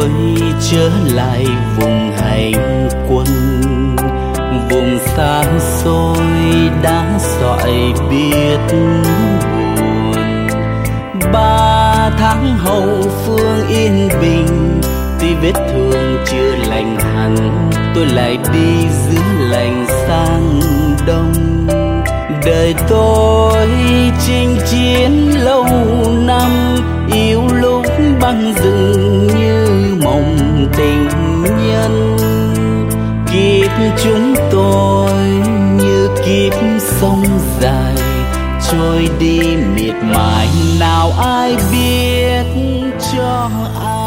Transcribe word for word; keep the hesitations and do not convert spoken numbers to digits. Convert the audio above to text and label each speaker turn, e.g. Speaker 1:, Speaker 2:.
Speaker 1: tôi trở lại vùng hành quân, vùng xa xôi đã dọi biết buồn. Ba tháng hậu phương yên bình, tuy vết thương chưa lành hẳn, tôi lại đi giữa lành sang đông. Đời tôi chinh chiến lâu năm, yêu lúc băng rừng như mộng tình nhân. Kiếp chúng tôi như kiếp sông dài, trôi đi miệt mài nào ai biết cho ai.